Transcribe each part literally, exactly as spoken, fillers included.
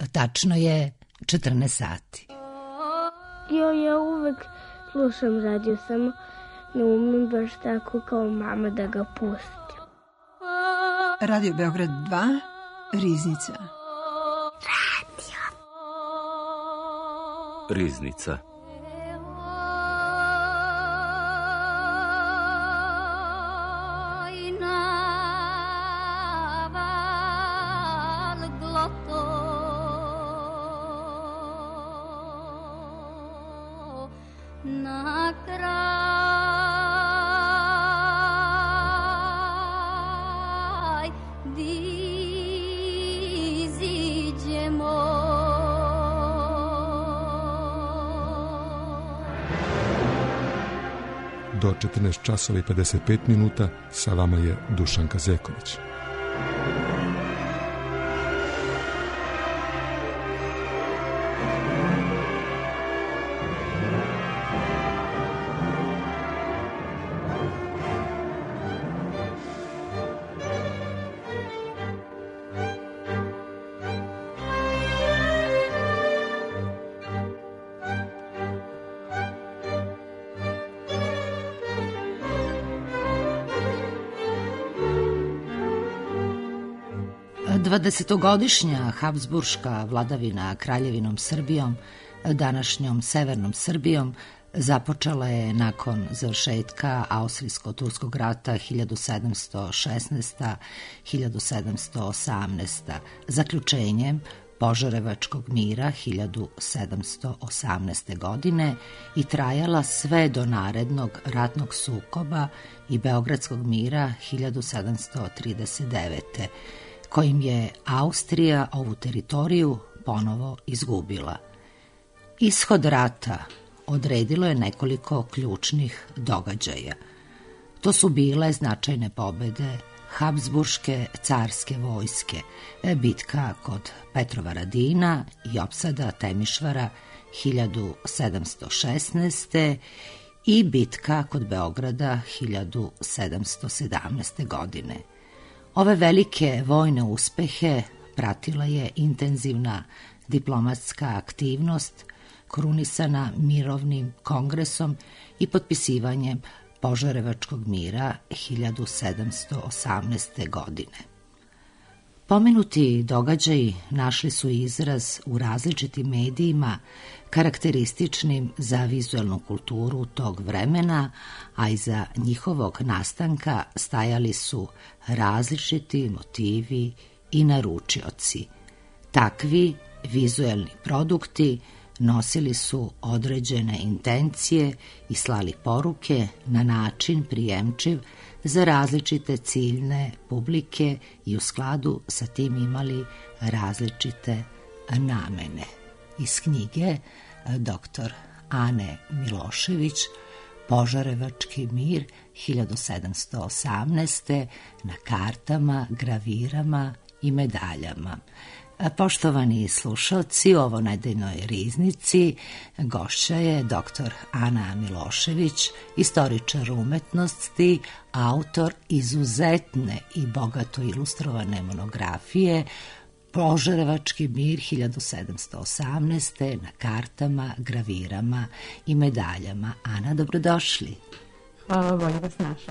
Tačno je četrnaest sati. Jo, ja uvek slušam radio, samo ne umem baš tako kao mama da ga pustim. Radio Beograd dva, Riznica. Radio. Riznica. Do četrnaest časova i pedeset pet minuta sa vama je Dušan Kazeković. dvadesetogodišnja Habsburška vladavina Kraljevinom Srbijom, današnjom Severnom Srbijom, započela je nakon završetka Austrijsko-turskog rata hiljadu sedamsto šesnaeste do hiljadu sedamsto osamnaeste. zaključenjem Požarevačkog mira hiljadu sedamsto osamnaeste. godine i trajala sve do narednog ratnog sukoba i Beogradskog mira hiljadu sedamsto trideset devete. kojim je Austrija ovu teritoriju ponovo izgubila. Ishod rata odredilo je nekoliko ključnih događaja. To su bile značajne pobede Habsburške carske vojske, bitka kod Petrovaradina i opsada Temišvara hiljadu sedamsto šesnaeste. i bitka kod Beograda hiljadu sedamsto sedamnaeste. godine. Ove velike vojne uspehe pratila je intenzivna diplomatska aktivnost krunisana mirovnim kongresom i potpisivanjem Požarevačkog mira hiljadu sedamsto osamnaeste. godine. Pomenuti događaji našli su izraz u različitim medijima karakterističnim za vizualnu kulturu tog vremena, a iza njihovog nastanka stajali su različiti motivi i naručioci. Takvi vizualni produkti nosili su određene intencije i slali poruke na način prijemčiv za različite ciljne publike i u skladu sa tim imali različite namene. Iz knjige doktor Ane Milošević Požarevački mir hiljadu sedamsto osamnaeste. na kartama, gravirama i medaljama. Poštovani slušalci, u ovo nedeljnoj riznici gošća je doktor Ana Milošević, istoričar umetnosti, autor izuzetne i bogato ilustrovane monografije Požarevački mir hiljadu sedamsto osamnaeste. na kartama, gravirama i medaljama. Ana, dobrodošli. Hvala, bolje vas našla.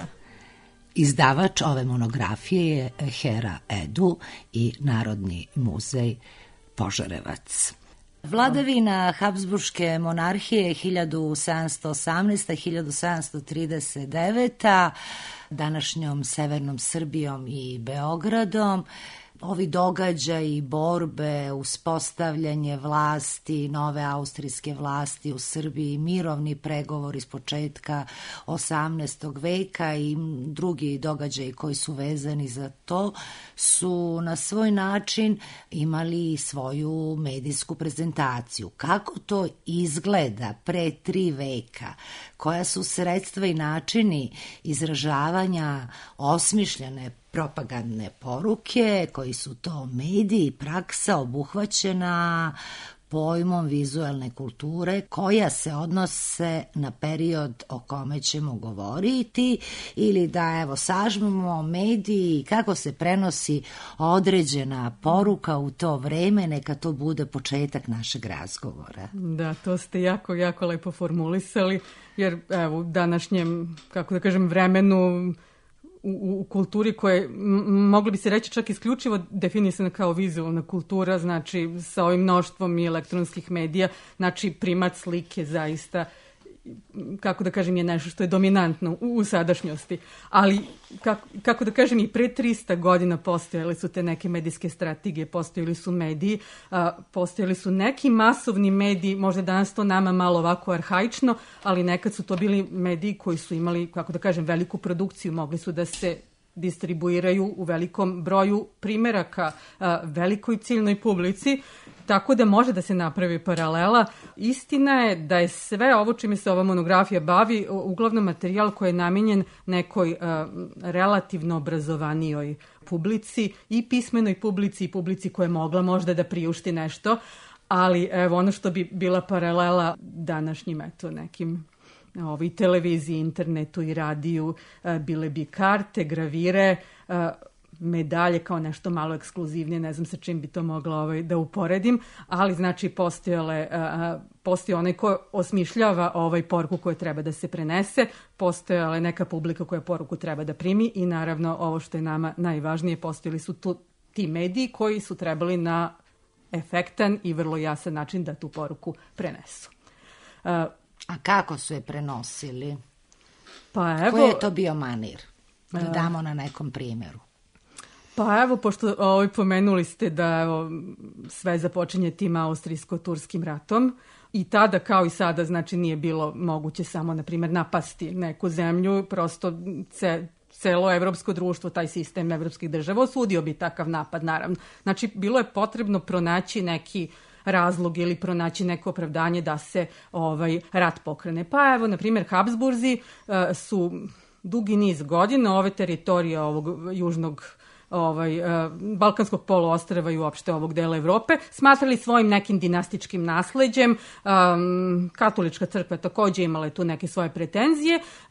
Izdavač ove monografije je Hera Edu i Narodni muzej Požarevac. Vladavina Habsburške monarhije hiljadu sedamsto osamnaeste. do hiljadu sedamsto trideset devete. današnjom Severnom Srbijom i Beogradom. Ovi događaji, borbe, uspostavljanje vlasti, nove austrijske vlasti u Srbiji, mirovni pregovor iz početka osamnaestog veka i drugi događaji koji su vezani za to su na svoj način imali svoju medijsku prezentaciju. Kako to izgleda pre tri veka? Koja su sredstva i načini izražavanja osmišljene propagandne poruke, koji su to mediji, praksa obuhvaćena pojmom vizualne kulture koja se odnose na period o kome ćemo govoriti ili da evo sažmemo mediji i kako se prenosi određena poruka u to vreme, neka to bude početak našeg razgovora. Da, to ste jako, jako lepo formulisali, jer evo u današnjem, kako da kažem, vremenu U, u kulturi koje mogli bi se reći čak isključivo definisana kao vizualna kultura, znači sa ovim mnoštvom i elektronskih medija, znači primat slike zaista, kako da kažem, je nešto što je dominantno u, u sadašnjosti. Ali, kako, kako da kažem, i pre trista godina postojale su te neke medijske strategije, postojali su mediji, a, postojali su neki masovni mediji, možda danas to nama malo ovako arhaično, ali nekad su to bili mediji koji su imali, kako da kažem, veliku produkciju, mogli su da se distribuiraju u velikom broju primeraka a, velikoj ciljnoj publici, tako da može da se napravi paralela. Istina je da je sve ovo čime se ova monografija bavi uglavnom materijal koji je namenjen nekoj uh, relativno obrazovanijoj publici, i pismenoj publici i publici koja je mogla možda da priušti nešto, ali evo ono što bi bila paralela današnjim eto nekim ovaj, televiziji, internetu i radiju, uh, bile bi karte, gravire, uh, medalje kao nešto malo ekskluzivnije, ne znam sa čim bi to mogla ovaj, da uporedim, ali znači postojale, uh, postoji onaj ko osmišljava ovaj poruku koja treba da se prenese, postojala neka publika koja poruku treba da primi i naravno ovo što je nama najvažnije, postojali su tu ti mediji koji su trebali na efektan i vrlo jasan način da tu poruku prenesu. Uh, A kako su je prenosili? Pa evo, koji je to bio manir? Da damo na nekom primjeru. Pa evo, pošto ovaj, pomenuli ste da evo, sve započinje tim austrijsko-turskim ratom i tada kao i sada znači nije bilo moguće samo, na primjer, napasti neku zemlju, prosto ce, celo evropsko društvo, taj sistem evropskih država osudio bi takav napad, naravno. Znači, bilo je potrebno pronaći neki razlog ili pronaći neko opravdanje da se ovaj rat pokrene. Pa evo, na primjer, Habsburzi uh, su dugi niz godina ove teritorije ovog južnog ovaj, uh, Balkanskog poluostrva i uopšte ovog dela Evrope smatrali svojim nekim dinastičkim nasleđem. Um, Katolička crkva takođe imala je tu neke svoje pretenzije. Uh,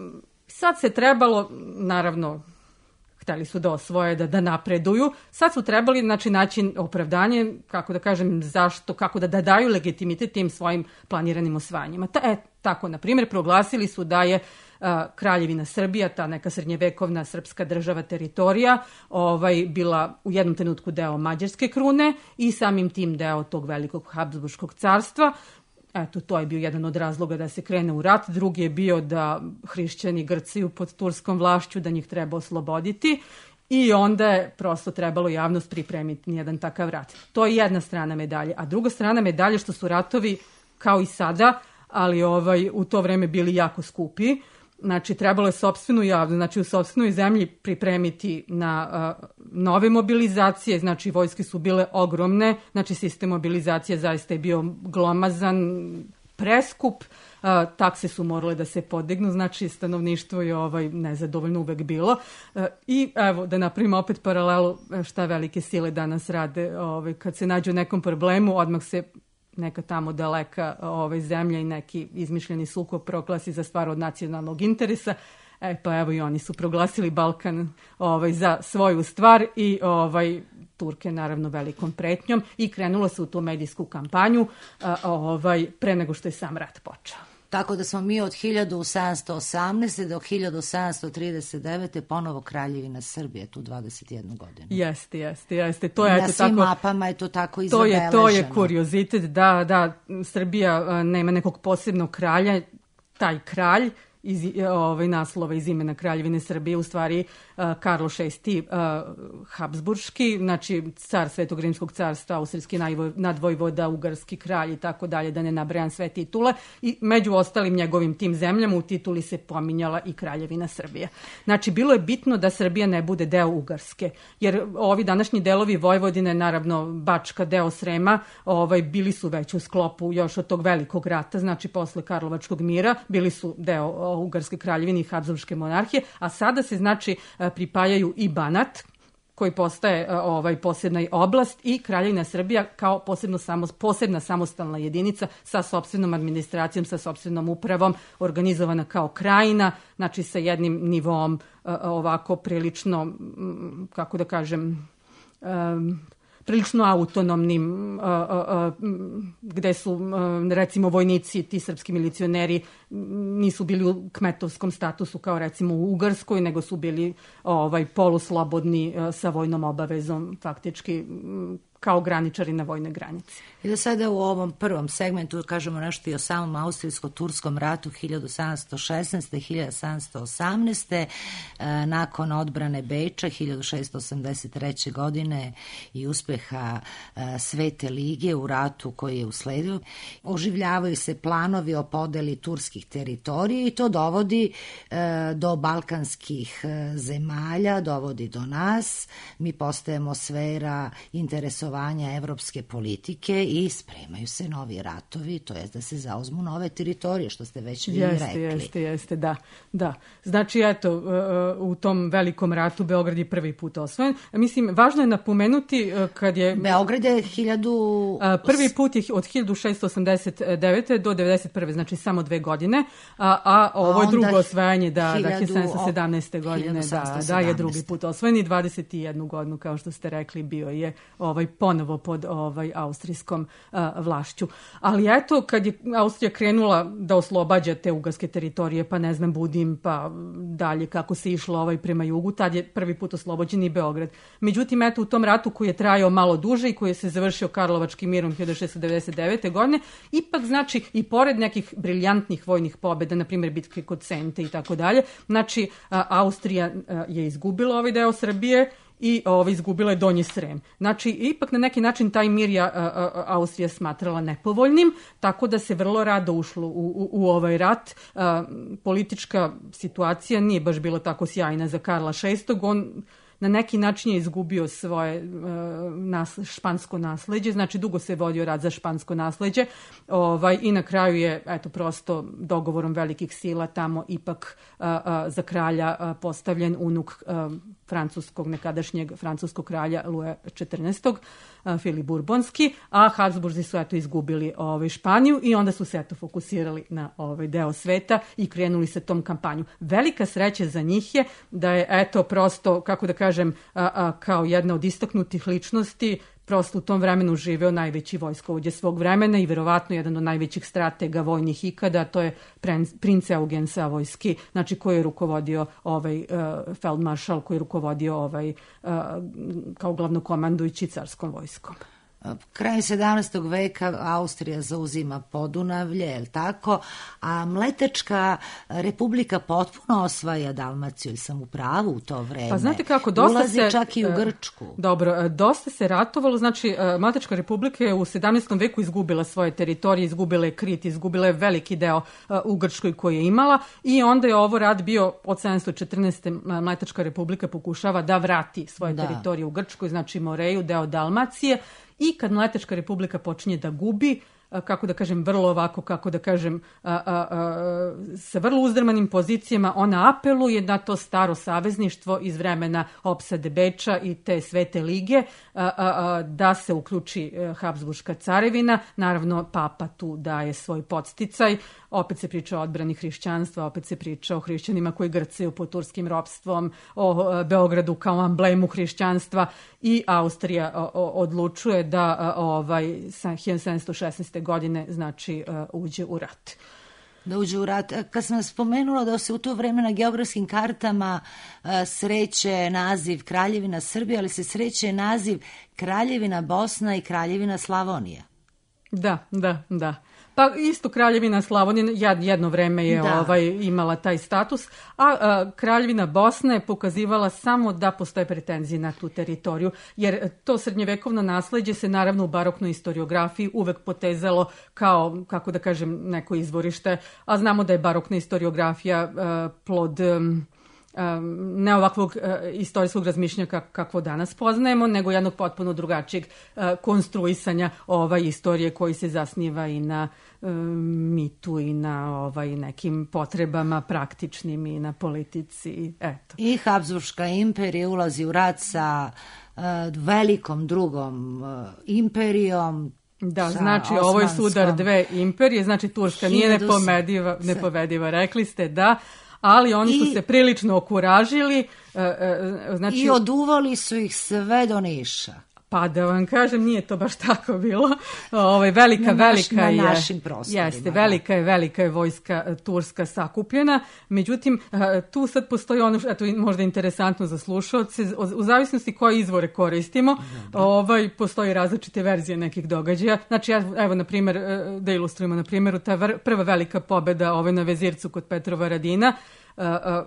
sad se trebalo, naravno, hteli su da osvoje, da, da napreduju. Sad su trebali, znači, naći opravdanje, kako da kažem, zašto, kako da, da daju legitimitet tim svojim planiranim osvajanjima. Ta, e, tako, na primjer, proglasili su da je a, Kraljevina Srbija, ta neka srednjevekovna srpska država, teritorija, ovaj, bila u jednom trenutku deo Mađarske krune i samim tim deo tog velikog Habsburškog carstva. Eto, to je bio jedan od razloga da se krene u rat. Drugi je bio da hrišćani grcaju pod turskom vlašću, da njih treba osloboditi i onda je prosto trebalo javnost pripremiti jedan takav rat. To je jedna strana medalje. A druga strana medalje što su ratovi kao i sada, ali ovaj, u to vreme bili jako skupi. Znači, trebalo je sopstvenu javnost, znači u sopstvenoj zemlji pripremiti na uh, nove mobilizacije, znači vojske su bile ogromne, znači sistem mobilizacije zaista je bio glomazan, preskup, uh, takse su morale da se podignu, znači stanovništvo je ovaj, nezadovoljno uvek bilo. Uh, I evo, da napravimo opet paralelu šta velike sile danas rade, ovaj, kad se nađu u nekom problemu, odmah se neka tamo daleka ove zemlje i neki izmišljeni sukob proglasi za stvar od nacionalnog interesa. E pa evo i oni su proglasili Balkan ovaj, za svoju stvar i ovaj, Turke naravno velikom pretnjom i krenulo se u tu medijsku kampanju a, ovaj, pre nego što je sam rat počeo. Tako da smo mi od hiljadu sedamsto osamnaeste. do hiljadu sedamsto trideset devete. ponovo Kraljevina Srbije, tu dvadeset jednu godinu. Jeste, jeste, jeste. To je, na eto, svim tako, mapama je to tako to izabeleženo. je, to je kuriozitet, da, da, Srbija a, nema nekog posebnog kralja, taj kralj iz ovaj, naslova iz imena Kraljevine Srbije, u stvari uh, Karlo šesti uh, Habsburški, znači car Svetog Rimskog carstva, austrijski nadvojvoda, ugarski kralj i tako dalje, da ne nabrajam sve titule. I među ostalim njegovim tim zemljama u tituli se pominjala i Kraljevina Srbije. Znači, bilo je bitno da Srbija ne bude deo Ugarske, jer ovi današnji delovi Vojvodine, naravno Bačka, deo Srema, ovaj, bili su već u sklopu još od tog velikog rata, znači posle Karlovačkog mira, bili su deo Ugarske kraljevine i Habsburške monarhije, a sada se znači pripajaju i Banat, koji postaje ovaj posebna oblast i Kraljevina Srbija kao posebno samo, posebna samostalna jedinica sa sopstvenom administracijom, sa sopstvenom upravom, organizovana kao krajina, znači sa jednim nivom ovako prilično, kako da kažem, um, prilično autonomnim, uh, uh, uh, gde su, uh, recimo, vojnici, ti srpski milicioneri nisu bili u kmetovskom statusu kao recimo u Ugarskoj, nego su bili ovaj, poluslobodni uh, sa vojnom obavezom, faktički um, kao graničari na vojnoj granici. I da sada u ovom prvom segmentu kažemo nešto i o samom austrijsko-turskom ratu hiljadu sedamsto šesnaeste. do hiljadu sedamsto osamnaeste. E, nakon odbrane Beča hiljadu šessto osamdeset treće. godine i uspeha e, Svete lige u ratu koji je usledio, oživljavaju se planovi o podeli turskih teritorija i to dovodi e, do balkanskih e, zemalja, dovodi do nas. Mi postajemo sfera interesovanja evropske politike i spremaju se novi ratovi, to je da se zauzmu nove teritorije, što ste već vi jeste, rekli. Jeste, jeste, da, da. Znači, eto, u tom velikom ratu Beograd je prvi put osvojen. Mislim, važno je napomenuti kad je... Beograd je hiljadu... Prvi put je od hiljadu šeststo osamdeset devete. do devedeset prve. Znači samo dve godine, a, a ovo je drugo osvajanje, da, da hiljadu sedamsto sedamnaeste. godine, da, da je drugi put osvojen i dvadeset jednu godinu, kao što ste rekli, bio je ovaj ponovo pod ovaj austrijskom uh, vlašću. Ali eto, kad je Austrija krenula da oslobađa te ugarske teritorije, pa ne znam, Budim, pa dalje kako se išlo ovaj prema jugu, tad je prvi put oslobođen i Beograd. Međutim, eto, u tom ratu koji je trajao malo duže i koji je se završio Karlovačkim mirom hiljadu šeststo devedeset devete. godine, ipak, znači, i pored nekih briljantnih vojnih pobjeda, na primjer bitke kod Sente i tako dalje, znači, a, Austrija a, je izgubila ovaj deo Srbije i ovaj, izgubila je Donji Srem. Znači, ipak na neki način taj mir je Austrija smatrala nepovoljnim, tako da se vrlo rado ušlo u, u, u ovaj rat. A, politička situacija nije baš bila tako sjajna za Karla šestog. On na neki način je izgubio svoje uh, nas, špansko nasleđe, znači dugo se vodio rat za špansko nasleđe, ovaj, i na kraju je, eto, prosto dogovorom velikih sila tamo ipak uh, uh, za kralja uh, postavljen unuk uh, francuskog, nekadašnjeg francuskog kralja Luja četrnaestog. Filip Burbonski, a Habsburzi su eto izgubili ovaj Španiju i onda su se eto fokusirali na ovaj deo sveta i krenuli se tom kampanju. Velika sreća za njih je da je eto prosto, kako da kažem, a, a, kao jedna od istaknutih ličnosti prosto u tom vremenu živeo najveći vojskovođa svog vremena i verovatno jedan od najvećih stratega vojnih ikada, to je princ Eugen Savojski, znači koji je rukovodio ovaj uh, feldmaršal, koji je rukovodio ovaj uh, kao glavnokomandujući carskom vojskom. Krajem sedamnaestog veka Austrija zauzima Podunavlje, je li tako? A Mletačka republika potpuno osvaja Dalmaciju, ili sam u pravu u to vreme? Pa znate kako, dosta Ulazi se... čak i u Grčku. Dobro, dosta se ratovalo, znači Mletačka republika je u sedamnaestom veku izgubila svoje teritorije, izgubila je Krit, izgubila je veliki deo u Grčkoj koji je imala i onda je ovo rat bio od sedamsto četrnaeste. Mletačka republika pokušava da vrati svoje da. teritorije u Grčkoj, znači Moreju, deo Dalmacije. I kad Mletačka republika počinje da gubi, kako da kažem, vrlo ovako, kako da kažem, a, a, a, sa vrlo uzdrmanim pozicijama, ona apeluje na to staro savezništvo iz vremena opsade Beča i te Svete lige, a, a, a, da se uključi Habsburška carevina. Naravno, papa tu daje svoj podsticaj. Opet se priča o odbrani hrišćanstva, opet se priča o hrišćanima koji grcaju pod turskim ropstvom, o Beogradu kao amblemu hrišćanstva i Austrija o, o, odlučuje da ovaj, hiljadu sedamsto šesnaeste. godine znači uđe u rat. Da uđe u rat. Kad sam spomenula da se u to vreme na geografskim kartama sreće naziv Kraljevina Srbija, ali se sreće naziv Kraljevina Bosna i Kraljevina Slavonija. Da, da, da. Pa isto Kraljevina Slavonija jedno vreme je ovaj, imala taj status, a, a Kraljevina Bosna je pokazivala samo da postoje pretenzije na tu teritoriju, jer to srednjevekovno nasleđe se naravno u baroknoj historiografiji uvek potezalo kao, kako da kažem, neko izvorište, a znamo da je barokna historiografija a, plod... ne ovakvog istorijskog razmišljanja kakvo danas poznajemo, nego jednog potpuno drugačijeg konstruisanja ovaj istorije koji se zasniva i na mitu i na ovaj nekim potrebama praktičnim i na politici. Eto. I Habsburška imperija ulazi u rat sa uh, velikom drugom uh, imperijom. Da, znači ovo je sudar dve imperije, znači Turska nije nepomediva, nepobediva, rekli ste, da, ali oni I, su se prilično okuražili. Uh, uh, znači, I oduvali su ih sve do Niša. Pa da vam kažem, nije to baš tako bilo. Ovaj velika, na naš, velika na je... našim prostorima. Jeste, velika je, velika je vojska turska sakupljena. Međutim, tu sad postoji ono, eto, možda interesantno za slušalce, u zavisnosti koje izvore koristimo, ovaj, postoji različite verzije nekih događaja. Znači, evo, na primjer, da ilustrujemo na primjeru, ta vr, prva velika pobjeda ovaj, na Vezircu kod Petrovaradina, uh, uh,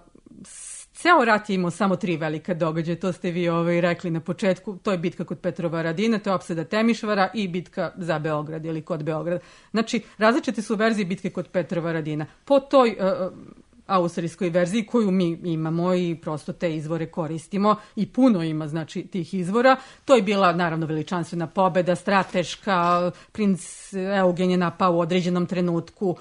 ceo rat je imao samo tri velika događaja, to ste vi ovaj, rekli na početku, to je bitka kod Petrovaradina, to je opsada Temišvara i bitka za Beograd ili kod Beograda. Znači, različite su verzije bitke kod Petrovaradina. Po toj uh, austrijskoj verziji koju mi imamo i prosto te izvore koristimo i puno ima znači tih izvora. To je bila naravno veličanstvena pobeda, strateška, princ Eugen je napao u određenom trenutku,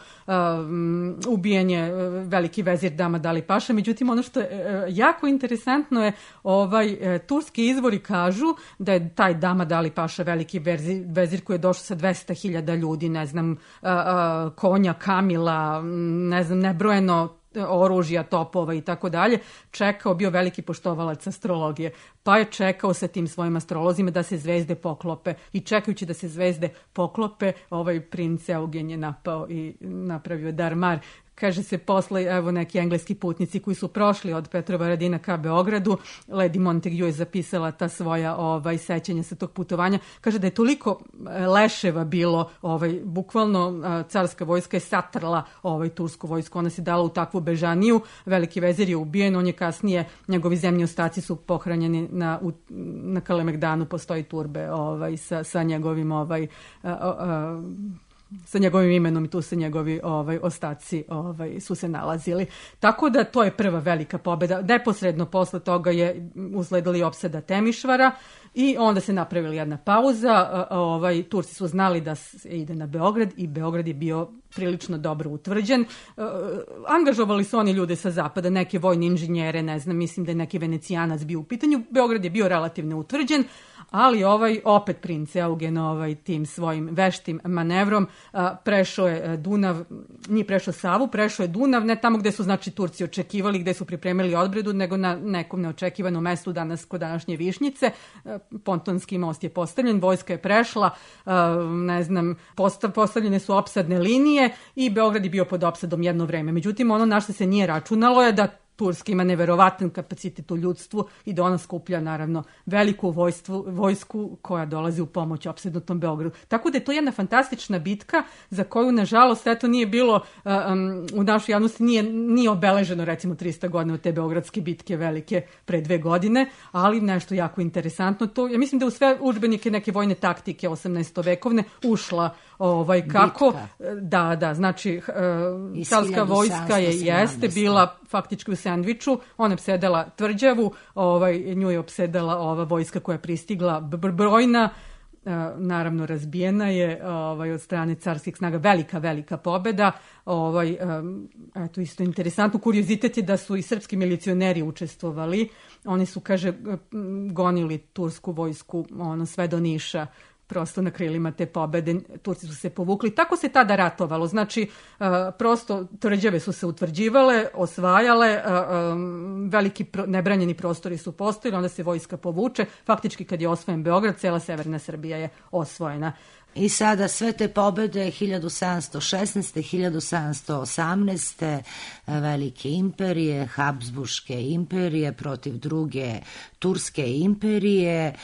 um, ubijenje veliki vezir Dama Dali Paša. Međutim, ono što je uh, jako interesantno je ovaj uh, turski izvori kažu da je taj Dama Dali Paša veliki vezir, vezir koji je došao sa dvesta hiljada ljudi, ne znam, uh, uh, konja, kamila, ne znam, nebrojeno oružja, topova i tako dalje, čekao, bio veliki poštovalac astrologije, pa je čekao sa tim svojim astrolozima da se zvezde poklope i čekajući da se zvezde poklope, ovaj princ Eugen je napao i napravio darmar. Kaže se posle, evo neki engleski putnici koji su prošli od Petrovaradina ka Beogradu, Lady Montague je zapisala ta svoja ovaj, sećanja sa tog putovanja, kaže da je toliko leševa bilo, ovaj, bukvalno carska vojska je satrla ovaj, tursku vojsku, ona se dala u takvu bežaniju, veliki vezir je ubijen, on je kasnije, njegovi zemlji ostaci su pohranjeni na, u, na Kalemegdanu, postoji turbe ovaj, sa, sa njegovim ovaj, a, a, sa njegovim imenom i tu se njegovi ovaj, ostaci ovaj, su se nalazili. Tako da to je prva velika pobjeda. Neposredno posle toga je usledili opsada Temišvara i onda se napravila jedna pauza. Ovaj, Turci su znali da se ide na Beograd i Beograd je bio prilično dobro utvrđen. E, angažovali su oni ljude sa zapada, neke vojne inženjere, ne znam, mislim da je neki Venecijanac bio u pitanju. Beograd je bio relativno utvrđen, ali ovaj opet princ Eugen ovaj, tim svojim veštim manevrom a, prešao je Dunav, nije prešao Savu, prešao je Dunav, ne tamo gde su znači Turci očekivali, gde su pripremili odbredu, nego na nekom neočekivanom mestu danas kod današnje Višnjice. A, pontonski most je postavljen, vojska je prešla, a, ne znam, postav, postavljene su opsadne linije i Beograd je bio pod opsadom jedno vreme. Međutim, ono na što se nije računalo je da Turska ima neverovatan kapacitet u ljudstvu i da ona skuplja naravno veliku vojstvu, vojsku koja dolazi u pomoć opsednutom Beogradu. Tako da je to jedna fantastična bitka za koju nažalost eto nije bilo um, u našoj javnosti nije, nije obeleženo recimo trista godina od te beogradske bitke velike pre dve godine, ali nešto jako interesantno. To, ja mislim da u sve udžbenike neke vojne taktike osamnaestovekovne ušla ovaj kako bitka. da da znači uh, carska vojska je jeste bila faktički u sendviču, ona je opsedala tvrđavu, ovaj nju je opsedala ova vojska koja je pristigla brojna, uh, naravno razbijena je ovaj od strane carskih snaga, velika velika pobeda. Ovaj um, eto isto interesantno kuriozitet je da su i srpski milicioneri učestvovali. Oni su kaže gonili tursku vojsku ono sve do Niša, prosto na krilima te pobede, Turci su se povukli. Tako se tada ratovalo. Znači, uh, prosto tvrđave su se utvrđivale, osvajale, uh, um, veliki pro, nebranjeni prostori su postojili, onda se vojska povuče. Faktički kad je osvojen Beograd, cela severna Srbija je osvojena. I sada sve te pobede hiljadu sedamsto šesnaeste. hiljadu sedamsto osamnaeste. velike imperije, Habsburške imperije protiv druge Turske imperije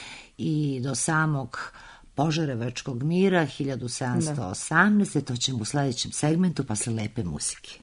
i do samog Požarevačkog mira hiljadu sedamsto osamnaeste. To ćemo u sledećem segmentu posle lepe muzike.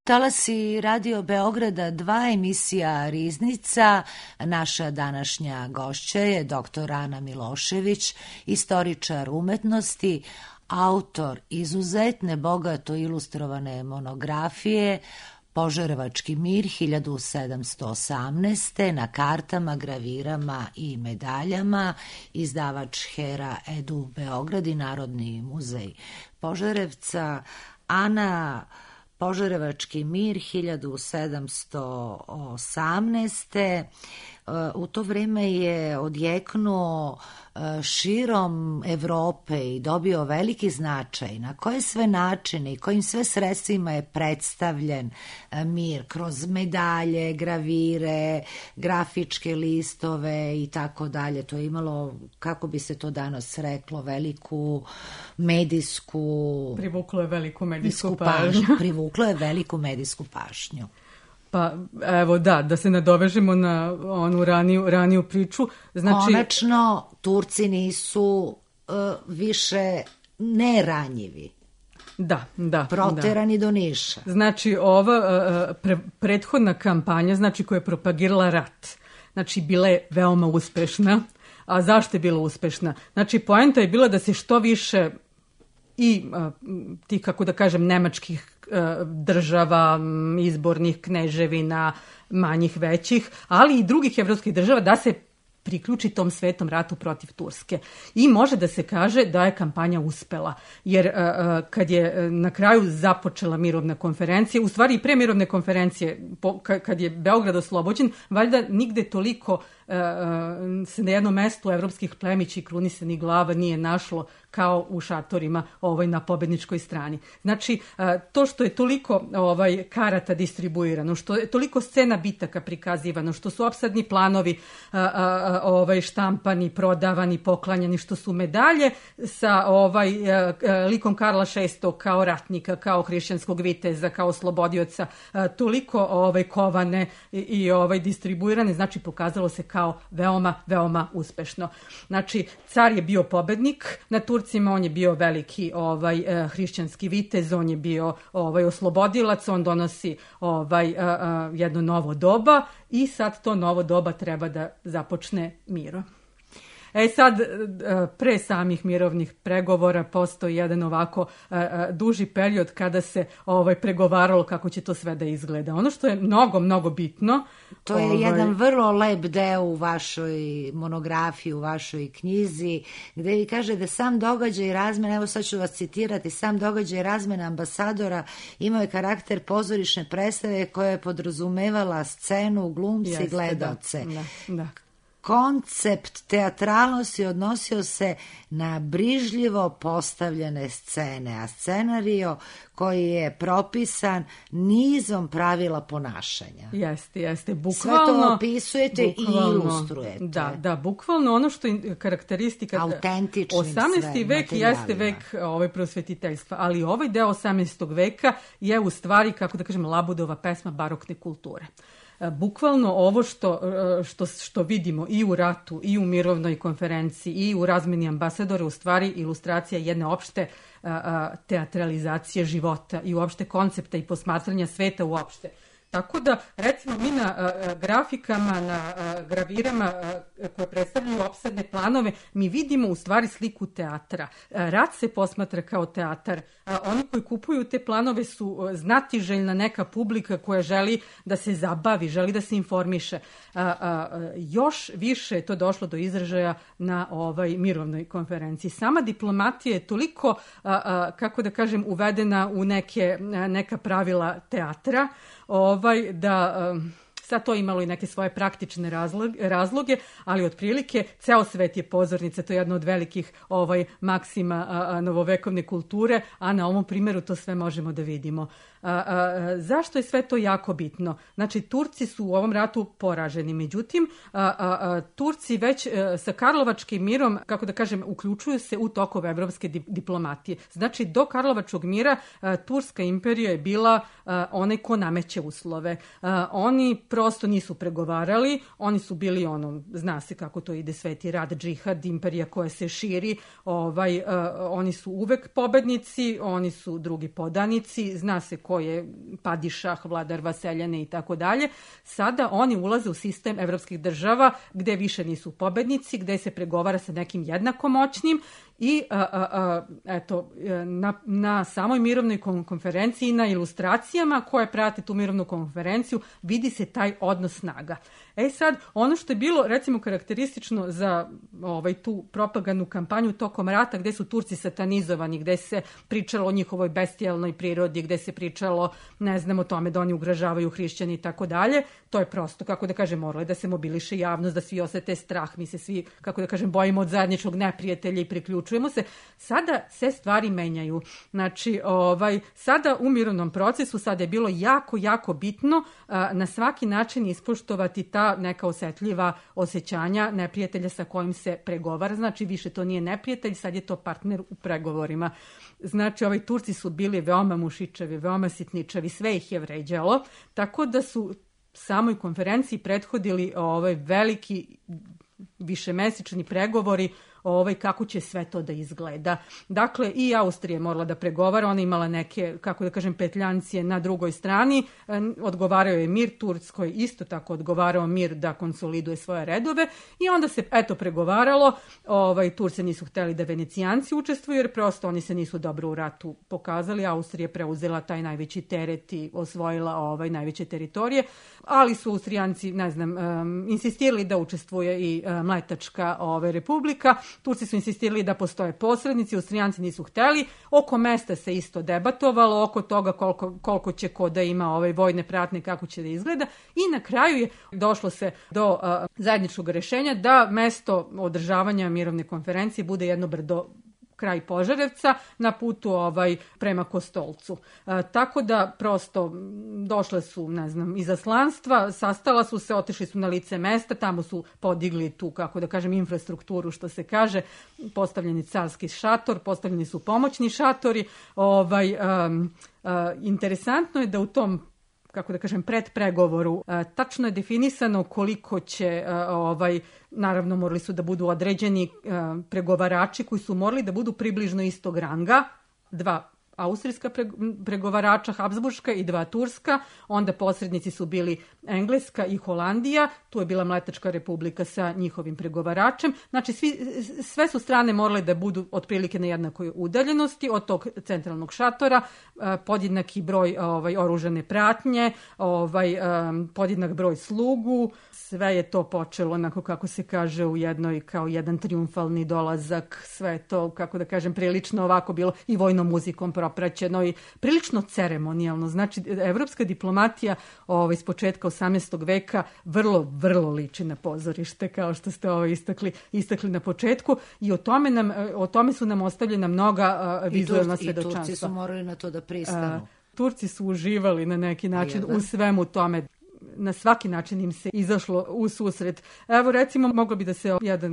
Talasi Radio Beograda dva, emisija Riznica. Naša današnja gošća je doktor Ana Milošević, istoričar umetnosti, autor izuzetne bogato ilustrovane monografije Požarevački mir hiljadu sedamsto osamnaeste. na kartama, gravirama i medaljama, izdavač Hera Edu Beograd i Narodni muzej Požarevca. Ana, Požarevački mir hiljadu sedamsto osamnaeste. U to vreme je odjeknuo širom Evrope i dobio veliki značaj. Na koje sve načine i kojim sve sredstvima je predstavljen mir? Kroz medalje, gravire, grafičke listove i tako dalje. To je imalo, kako bi se to danas reklo, veliku medijsku... Privuklo je veliku medijsku pažnju. Privuklo je veliku medijsku pažnju. Pa evo da, da se nadovežemo na onu raniju, raniju priču. Znači, konačno, Turci nisu uh, više neranjivi. Da, da. Proterani da. do Niša. Znači, ova uh, pre, prethodna kampanja, znači koja je propagirala rat, znači bila je veoma uspešna. A zašto je bila uspešna? Znači, poenta je bila da se što više i uh, tih, kako da kažem, nemačkih država, izbornih kneževina, manjih, većih, ali i drugih evropskih država da se priključi tom svetom ratu protiv Turske. I može da se kaže da je kampanja uspela. Jer uh, kad je na kraju započela mirovna konferencija, u stvari i pre mirovne konferencije, po, kad je Beograd oslobođen, valjda nigde toliko uh, se na jednom mestu evropskih plemići i krunisanih glava nije našlo kao u šatorima ovaj, na pobedničkoj strani. Znači, to što je toliko ovaj, karata distribuirano, što je toliko scena bitaka prikazivano, što su opsadni planovi a, a, ovaj, štampani, prodavani, poklanjani, što su medalje sa ovaj, a, a, likom Karla šestog kao ratnika, kao hrišćanskog viteza, kao slobodioca, a, toliko ovaj, kovane i, i ovaj, distribuirane, znači pokazalo se kao veoma, veoma uspešno. Znači, car je bio pobednik na Turcima, on je bio veliki ovaj uh, hrišćanski vitez, on je bio ovaj oslobodilac, on donosi ovaj uh, uh, jedno novo doba i sad to novo doba treba da započne miro. E sad, pre samih mirovnih pregovora postoji jedan ovako uh, duži period kada se ovaj pregovaralo kako će to sve da izgleda. Ono što je mnogo, mnogo bitno... To je ovaj... jedan vrlo lep deo u vašoj monografiji, u vašoj knjizi, gde vi kaže da sam događaj razmena, evo sad ću vas citirati, sam događaj razmena ambasadora imao je karakter pozorišne predstave koja je podrazumevala scenu, glumce i gledaoce. Da, da, da. Koncept teatralnosti odnosio se na brižljivo postavljene scene, a scenario koji je propisan nizom pravila ponašanja. Jeste, jeste. Bukvalno, sve to opisujete bukvalno, i ilustrujete. Da, da, bukvalno ono što je karakteristika... Autentičnim osamnaesti vek jeste vek ovaj, prosvetiteljstva, ali ovaj deo osamnaestog veka je u stvari, kako da kažem, Labudova pesma barokne kulture. Bukvalno ovo što, što, što vidimo i u ratu, i u mirovnoj konferenciji, i u razmeni ambasadora, u stvari ilustracija jedne opšte teatralizacije života i uopšte koncepta i posmatranja sveta uopšte. Tako da, recimo, mi na a, grafikama, na a, gravirama a, koje predstavljaju opsadne planove, mi vidimo u stvari sliku teatra. A, rat se posmatra kao teatar. A, oni koji kupuju te planove su a, znatiželjna neka publika koja želi da se zabavi, želi da se informiše. A, a, još više je to došlo do izražaja na ovaj mirovnoj konferenciji. Sama diplomatija je toliko, a, a, kako da kažem, uvedena u neke, a, neka pravila teatra, ovaj, da um, sad to imalo i neke svoje praktične razloge, razloge, ali otprilike ceo svet je pozornica, to je jedna od velikih ovaj, maksima a, a, novovekovne kulture, a na ovom primjeru to sve možemo da vidimo. A, a, zašto je sve to jako bitno? Znači, Turci su u ovom ratu poraženi, međutim, a, a, a, Turci već a, sa Karlovačkim mirom, kako da kažem, uključuju se u tokove evropske di, diplomatije. Znači, do Karlovačkog mira a, Turska imperija je bila a, onaj ko nameće uslove. A, oni prosto nisu pregovarali, oni su bili ono, zna se kako to ide, sveti rat, džihad, imperija koja se širi, ovaj, a, oni su uvek pobednici, oni su drugi podanici, zna se ko ko je padišah, vladar vaseljane i tako dalje. Sada oni ulaze u sistem evropskih država gde više nisu pobednici, gde se pregovara sa nekim jednako moćnim i a, a, a, eto, na, na samoj mirovnoj konferenciji, na ilustracijama koje prate tu mirovnu konferenciju, vidi se taj odnos snaga. E sad, ono što je bilo recimo karakteristično za ovaj, tu propagandnu kampanju tokom rata, gde su Turci satanizovani, gde se pričalo o njihovoj bestijalnoj prirodi, gde se pričalo, ne znam, o tome da oni ugrožavaju hrišćani i tako dalje, to je prosto, kako da kažem, moralo je da se mobiliše javnost, da svi osete strah, mi se svi, kako da kažem, bojimo od zajedničkog neprijatelja i priključujemo se. Sada se stvari menjaju. Znači, ovaj, sada u mirovnom procesu sada je bilo jako, jako bitno a, na svaki način ispoštovati ta neka osetljiva osjećanja neprijatelja sa kojim se pregovara. Znači, više to nije neprijatelj, sad je to partner u pregovorima. Znači, ovaj, Turci su bili veoma mušičevi, veoma sitničevi, sve ih je vređalo, tako da su samoj konferenciji prethodili ovaj, veliki višemesečni pregovori ovaj, kako će sve to da izgleda. Dakle, i Austrija je morala da pregovara, ona imala neke, kako da kažem, petljancije na drugoj strani, odgovarao je mir, Turskoj isto tako odgovarao mir da konsoliduje svoje redove i onda se, eto, pregovaralo, ovaj, Turci nisu hteli da Venecijanci učestvuju, jer prosto oni se nisu dobro u ratu pokazali, Austrija je preuzela taj najveći teret i osvojila ovaj, najveće teritorije, ali su Austrijanci, ne znam, um, insistirali da učestvuje i um, Mletačka ovaj, republika. Turci su insistirali da postoje posrednici, Austrijanci nisu hteli. Oko mesta se isto debatovalo, oko toga koliko, koliko će ko da ima ovaj, vojne pratnje, kako će da izgleda. I na kraju je došlo se do uh, zajedničkog rešenja da mesto održavanja mirovne konferencije bude jedno brdo kraj Požarevca na putu ovaj prema Kostolcu. E, tako da prosto došle su, ne znam, izaslanstva, sastala su se, otišli su na lice mesta, tamo su podigli tu, kako da kažem, infrastrukturu, što se kaže, postavljeni carski šator, postavljeni su pomoćni šatori. Ovaj, um, uh, interesantno je da u tom, kako da kažem, pred pregovoru, e, tačno je definisano koliko će, e, ovaj, naravno morali su da budu određeni e, pregovarači koji su morali da budu približno istog ranga, dva austrijska pregovarača, Habsburška i dva turska, onda posrednici su bili Engleska i Holandija, tu je bila Mletačka republika sa njihovim pregovaračem, znači svi, sve su strane morale da budu otprilike na jednakoj udaljenosti od tog centralnog šatora, podjednaki broj ovaj, oružane pratnje, ovaj, podjednak broj slugu, sve je to počelo onako kako se kaže u jednoj kao jedan triumfalni dolazak, sve je to, kako da kažem, prilično ovako bilo i vojnom muzikom propraćeno i prilično ceremonijalno. Znači, evropska diplomatija ovaj, s početka osamnaestog veka vrlo, vrlo liči na pozorište, kao što ste ovaj, istakli, istakli na početku i o tome, nam, o tome su nam ostavljena mnoga uh, vizualna svedočanstva. I Turci su morali na to da pristanu. Uh, Turci su uživali na neki način u svemu tome. Na svaki način im se izašlo u susret. Evo, recimo, moglo bi da se jedan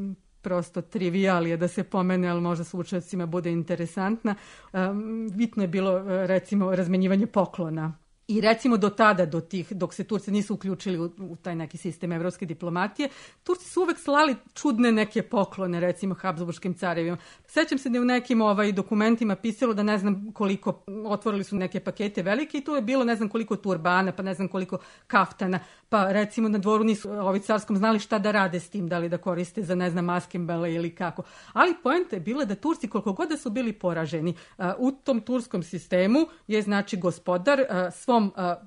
prosto trivialija da se pomene, ali možda slušalcima bude interesantna. Um, bitno je bilo, recimo, razmenjivanje poklona. I recimo do tada, do tih, dok se Turci nisu uključili u, u taj neki sistem evropske diplomatije, Turci su uvek slali čudne neke poklone, recimo Habsburškim carevima. Sećam se da je u nekim ovaj, dokumentima pisalo da ne znam koliko, otvorili su neke pakete velike i tu je bilo ne znam koliko turbana, pa ne znam koliko kaftana, pa recimo na dvoru nisu ovi carskom znali šta da rade s tim, da li da koriste za ne znam maskembele ili kako. Ali poenta je bila da Turci koliko god da su bili poraženi, u tom turskom sistemu je znači gospodar svom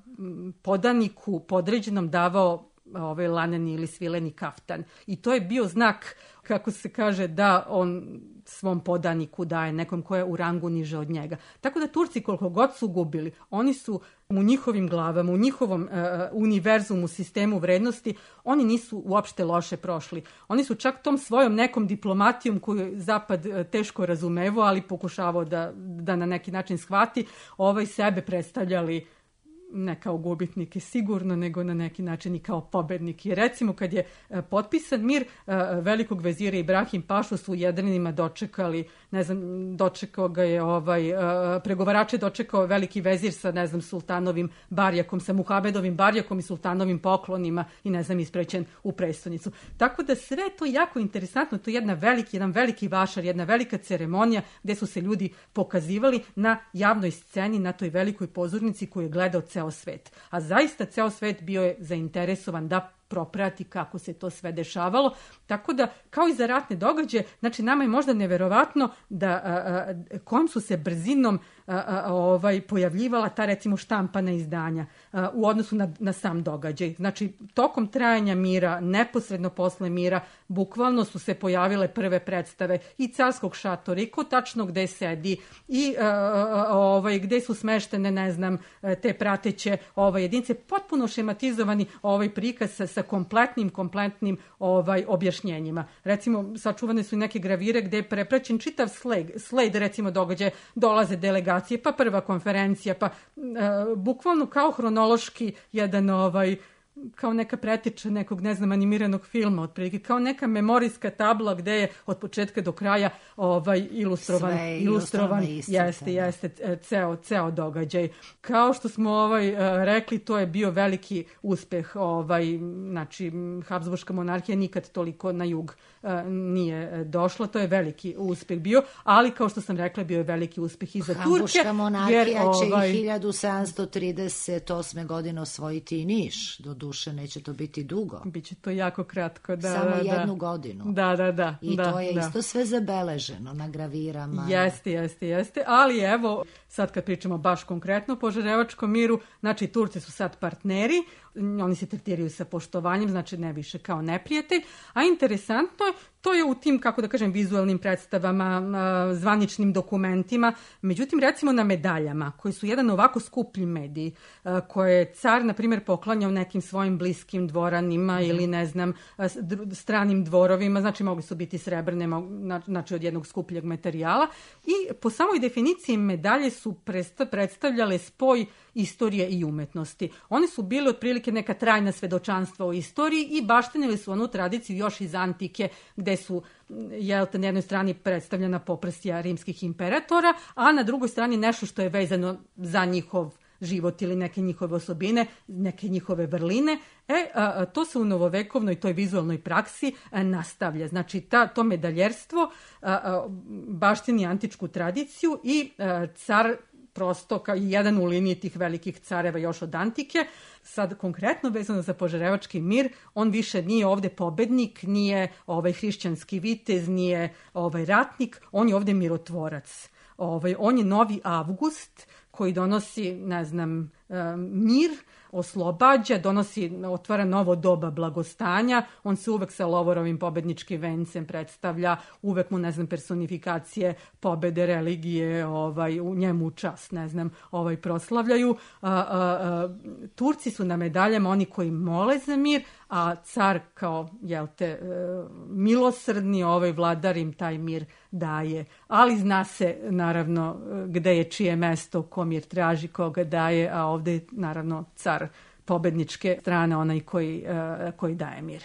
podaniku podređenom davao ovaj laneni ili svileni kaftan. I to je bio znak, kako se kaže, da on svom podaniku daje nekom ko je u rangu niže od njega. Tako da Turci koliko god su gubili, oni su u njihovim glavama, u njihovom uh, univerzumu, sistemu vrednosti, oni nisu uopšte loše prošli. Oni su čak tom svojom nekom diplomatijom koju Zapad uh, teško razumevao, ali pokušavao da, da na neki način shvati, ovaj sebe predstavljali ne kao gubitnike sigurno, nego na neki način i kao pobednik. I recimo kad je potpisan mir, velikog vezira Ibrahim Pašu su u Jedrenima dočekali, ne znam, dočekao ga je ovaj, pregovarače dočekao veliki vezir sa, ne znam, sultanovim barjakom, sa Muhamedovim barjakom i sultanovim poklonima i, ne znam, isprećen u prestonicu. Tako da sve to jako interesantno, to je jedna veliki, jedan veliki vašar, jedna velika ceremonija gde su se ljudi pokazivali na javnoj sceni, na toj velikoj pozornici koju je gledao ceo svet. A zaista ceo svet bio je zainteresovan da proprati kako se to sve dešavalo. Tako da, kao i za ratne događaje, znači nama je možda neverovatno da a, a, kojom su se brzinom a, a, ovaj, pojavljivala ta, recimo, štampana izdanja a, u odnosu na, na sam događaj. Znači, tokom trajanja mira, neposredno posle mira, bukvalno su se pojavile prve predstave i carskog šatora, i ko tačno gde sedi, i a, a, ovaj, gde su smeštene, ne znam, te prateće ovaj, jedinice, potpuno šematizovani ovaj prikaz sa, sa kompletnim, kompletnim ovaj, objašnjenjima. Recimo, sačuvane su i neke gravire gde je prepraćen čitav sled, sled recimo, događaja, dolaze delegacije, pa prva konferencija, pa e, bukvalno kao hronološki jedan ovaj, kao neka preteča nekog, ne znam, animiranog filma, otprilike, kao neka memorijska tabla gde je od početka do kraja ovaj, ilustrovan, sve ilustrovan isto, jeste, jeste, ceo, ceo događaj. Kao što smo ovaj, rekli, to je bio veliki uspeh, ovaj, znači, Habsburška monarhija nikad toliko na jug nije došla, to je veliki uspeh bio, ali kao što sam rekla, bio je veliki uspeh i za Turke. Habsburška monarhija jer, će ovaj, i hiljadu sedamsto trideset osme. godine osvojiti i Niš, do duše neće to biti dugo. Biće to jako kratko, da. Samo da, jednu da. godinu. Da, da, da. I da, to je da. isto sve zabeleženo na gravirama. Jeste, jeste, jeste, ali evo, sad kad pričamo baš konkretno o Požarevačkom miru, znači Turci su sad partneri, oni se tretiraju sa poštovanjem, znači ne više kao neprijatelj, a interesantno je, to je u tim, kako da kažem, vizualnim predstavama, zvaničnim dokumentima, međutim, recimo na medaljama, koji su jedan ovako skuplji medij, koje je car, na primjer, poklanjao nekim svojim bliskim dvoranima mm. ili, ne znam, stranim dvorovima, znači mogli su biti srebrne, znači od jednog skupljeg materijala, i po samoj definiciji medalje su predstavljale spoj istorije i umetnosti. One su bile otprilike neka trajna svedočanstva o istoriji i baštenili su onu tradiciju još iz antike, gde su, jel te, na jednoj strani predstavljena poprsja rimskih imperatora, a na drugoj strani nešto što je vezano za njihov život ili neke njihove osobine, neke njihove vrline. E, a, to se u novovekovnoj, toj vizualnoj praksi a, nastavlja. Znači, ta, to medaljerstvo a, a, baštini antičku tradiciju i a, car prosto kao jedan u liniji tih velikih careva još od antike. Sad konkretno vezano za Požarevački mir, on više nije ovde pobednik, nije ovaj hrišćanski vitez, nije ovaj ratnik, on je ovde mirotvorac. Ovaj, on je novi Avgust koji donosi, ne znam, mir, oslobađa, donosi, otvara novo doba blagostanja, on se uvek sa lovorovim pobedničkim vencem predstavlja, uvek mu, ne znam, personifikacije pobede religije, ovaj, u njemu čast, ne znam, ovaj, proslavljaju. A, a, a, Turci su na medaljama oni koji mole za mir, a car kao, jel te, milosrdni ovaj vladar im taj mir daje. Ali zna se, naravno, gde je čije mesto, ko mir traži, koga daje, a ovde je, naravno, car pobedničke strane, onaj koji, koji daje mir.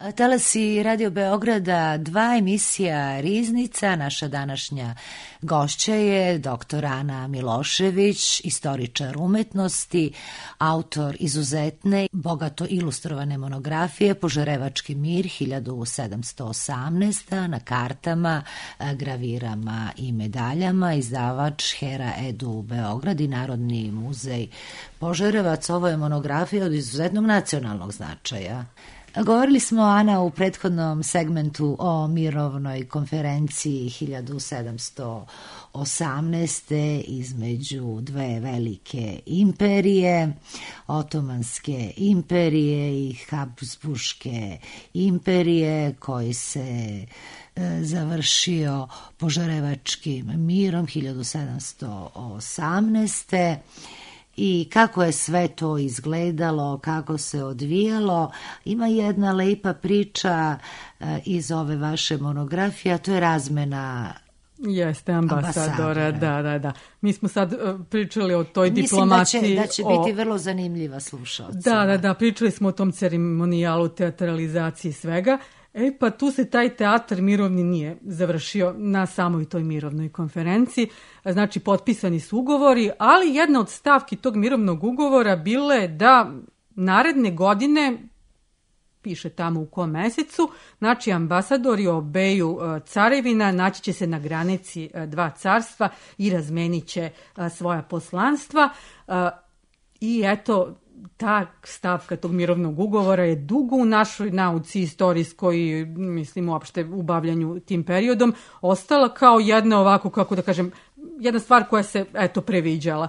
Talasi Radio Beograda, dva emisija Riznica. Naša današnja gošća je doktor Ana Milošević, istoričar umetnosti, autor izuzetne, bogato ilustrovane monografije Požarevački mir hiljadu sedamsto osamnaesta na kartama, gravirama i medaljama, izdavač Hera Edu Beograd i Narodni muzej Požarevac. Ovo je monografija od izuzetnog nacionalnog značaja. Govorili smo, Ana, u prethodnom segmentu o mirovnoj konferenciji hiljadu sedamsto osamnaeste između dve velike imperije, Otomanske imperije i Habsburške imperije, koji se završio Požarevačkim mirom hiljadu sedamsto osamnaeste. I kako je sve to izgledalo, kako se odvijalo. Ima jedna lepa priča iz ove vaše monografije, a to je razmena Jeste, ambasadora, da, da, da. Mi smo sad uh, pričali o toj Mislim diplomaciji. Mislim da će, da će o... biti vrlo zanimljiva slušalcima. Da, da, da, pričali smo o tom ceremonijalu, teatralizaciji svega. E pa tu se taj teatar mirovni nije završio na samoj toj mirovnoj konferenciji. Znači, potpisani su ugovori, ali jedna od stavki tog mirovnog ugovora bila je da naredne godine, piše tamo u kom mesecu, znači ambasadori obeju carevina naći će se na granici dva carstva i razmenit će svoja poslanstva. I eto, ta stavka tog mirovnog ugovora je dugo u našoj nauci istorijskoj, mislim uopšte u bavljanju tim periodom, ostala kao jedna ovako, kako da kažem, jedna stvar koja se, eto, previđala.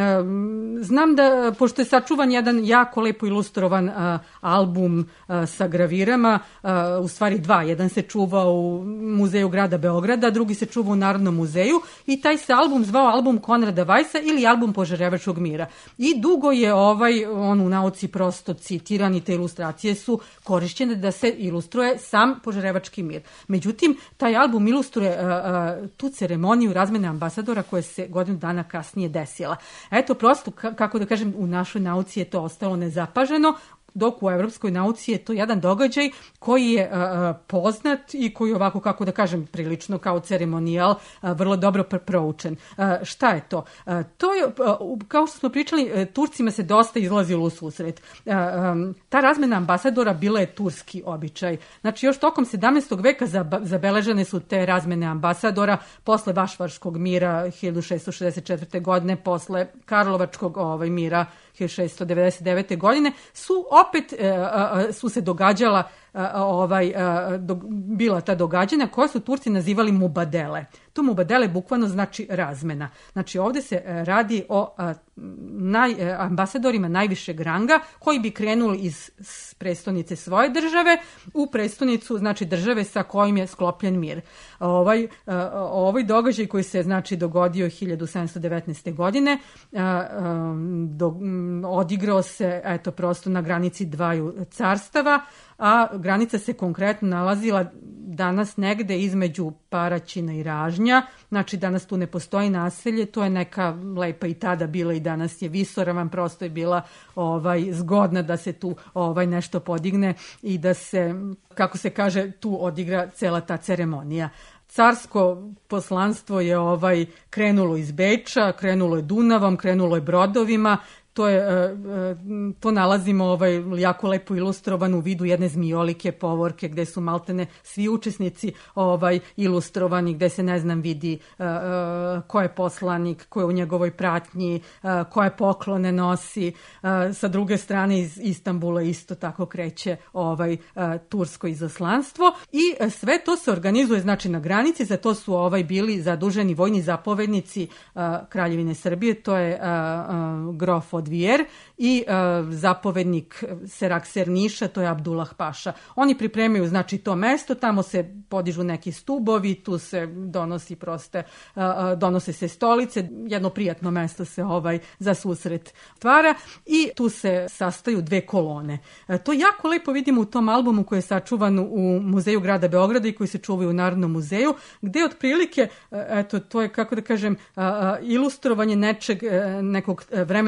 Znam da, pošto je sačuvan jedan jako lepo ilustrovan uh, album uh, sa gravirama, uh, u stvari dva, jedan se čuva u Muzeju grada Beograda, drugi se čuva u Narodnom muzeju i taj se album zvao album Konrada Vajsa ili album Požarevačkog mira. I dugo je ovaj, on u nauci prosto citiran i te ilustracije su korišćene da se ilustruje sam Požarevački mir. Međutim, taj album ilustruje uh, uh, tu ceremoniju razmene ambasadora koja se godinu dana kasnije desila. Eto, prosto, kako da kažem, u našoj nauci je to ostalo nezapaženo, dok u evropskoj nauci je to jedan događaj koji je uh, poznat i koji ovako, kako da kažem, prilično kao ceremonijal, uh, vrlo dobro pr- proučen. Uh, šta je to? Uh, to je, uh, kao što smo pričali, uh, Turcima se dosta izlazilo u susret. Uh, um, ta razmena ambasadora bila je turski običaj. Znači, još tokom sedamnaestog veka zab- zabeležene su te razmene ambasadora posle Vašvarskog mira hiljadu šeststo šezdeset četvrte. godine, posle Karlovačkog ovaj, mira hiljadu šeststo devedeset devete. godine, su opet e, a, su se događala a, ovaj, a, do, bila ta događanja koja su Turci nazivali mubadele. To mubadele bukvalno znači razmena. Znači ovdje se radi o a, naj, ambasadorima najvišeg ranga koji bi krenuli iz prestonice svoje države u prestonicu, znači države sa kojim je sklopljen mir. Ovaj, a, ovaj događaj koji se znači dogodio hiljadu sedamsto devetnaeste. godine a, a, do, odigrao se eto prosto na granici dvaju carstava, a granica se konkretno nalazila danas negde između Paraćina i Ražnja, znači danas tu ne postoji naselje, to je neka lepa i tada bila i danas je visoravan, prosto je bila ovaj, zgodna da se tu ovaj, nešto podigne i da se, kako se kaže, tu odigra cela ta ceremonija. Carsko poslanstvo je ovaj krenulo iz Beča, krenulo je Dunavom, krenulo je brodovima. To je, to nalazimo ovaj jako lepo ilustrovan u vidu jedne zmijolike povorke gde su maltene svi učesnici ovaj ilustrovani, gde se ne znam vidi uh, ko je poslanik, ko je u njegovoj pratnji, uh, koje poklone nosi. Uh, sa druge strane iz Istanbula isto tako kreće ovaj uh, tursko izaslanstvo i sve to se organizuje znači na granici, za to su ovaj bili zaduženi vojni zapovednici uh, Kraljevine Srbije, to je uh, uh, grof Odvijer i uh, zapovednik Serak Serniša, to je Abdullah Paša. Oni pripremaju znači to mesto, tamo se podižu neki stubovi, tu se donosi proste, uh, donose se stolice, jedno prijatno mesto se ovaj za susret stvara i tu se sastaju dve kolone. Uh, to jako lepo vidimo u tom albumu koji je sačuvan u Muzeju grada Beograda i koji se čuvaju u Narodnom muzeju, gde otprilike, uh, eto, to je, kako da kažem, uh, ilustrovanje nečeg, uh, nekog vremenskog traja